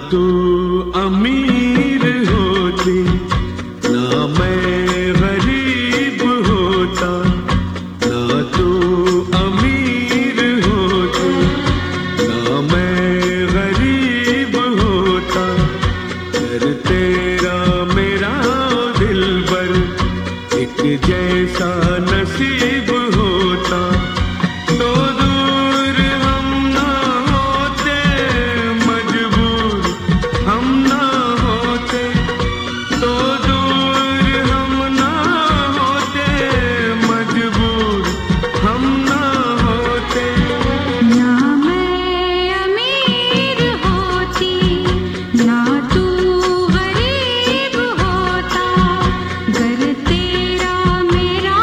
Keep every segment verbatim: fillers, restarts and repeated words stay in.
तू अमीर होती ना मैं गरीब होता, ना तू अमीर होती ना मैं गरीब होता। कर तेरा मेरा दिलबर एक जैसा नसीब होता, तो दूर हम ना होते, मजबूर हम ना होते, तो दूर हम ना होते, मजबूर हम ना होते। ना मैं अमीर होती ना तू गरीब होता, गर तेरा मेरा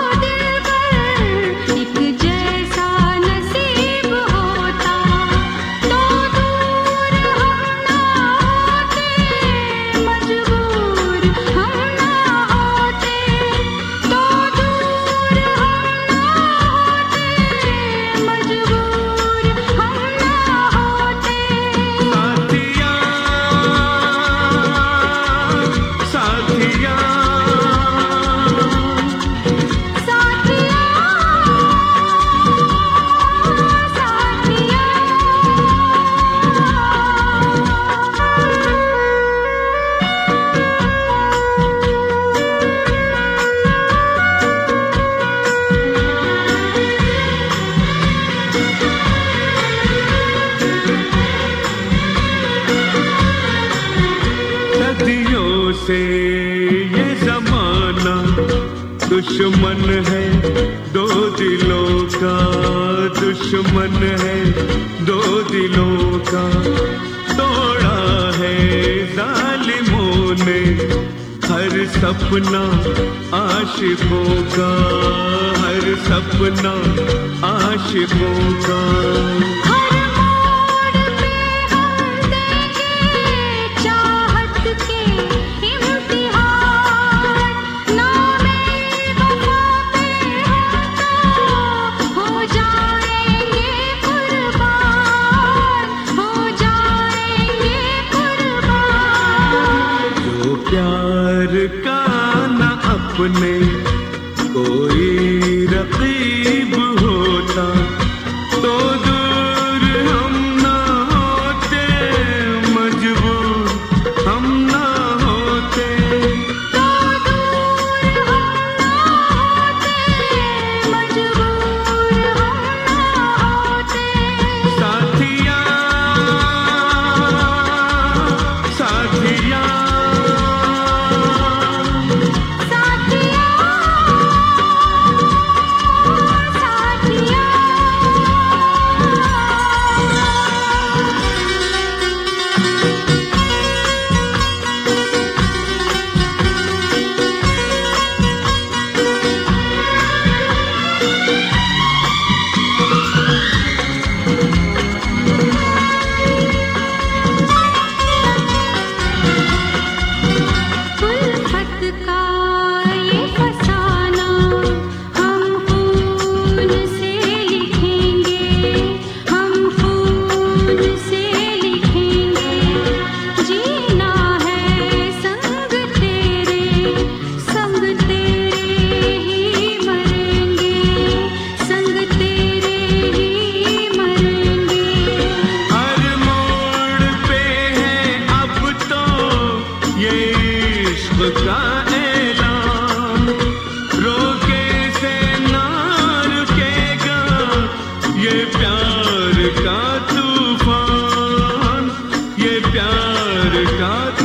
दिलबर एक जैसा नसीब होता, तो दूर हम ना होते, मजबूर हम ना होते, तो दूर हम ना होते, मजबूर हम ना होते। साथिया साथिया सदियों से ये जमाना दुश्मन है दो दिलों का, दुश्मन है दो दिलों का। तोड़ा है जालिमों ने हर सपना आशिकों का, हर सपना आशिकों का। हर मोड़ पे हम देंगे चाहत के इम्तिहान, ना मेरी वफा पे हम तो हो जाएंगे कुर्बान, हो जाएंगे कुर्बान। जो प्यार का न अपने कोई रकीब होता, तो दूर हम ना होते, मजबूर हम ना होते। तो दूर हम ना होते, मजबूर हम ना होते। साथिया साथिया साथिया उल्फत का ये फसाना हम खून से लिखेंगे, हम खून से लिखेंगे। जीना है संग तेरे, संग तेरे ही मरेंगे, संग तेरे ही मरेंगे। हर मोड़ पे है अब तो ये इश्क का ऐलान, रोके से ना रुकेगा ये प्यार का तूफान, ये प्यार का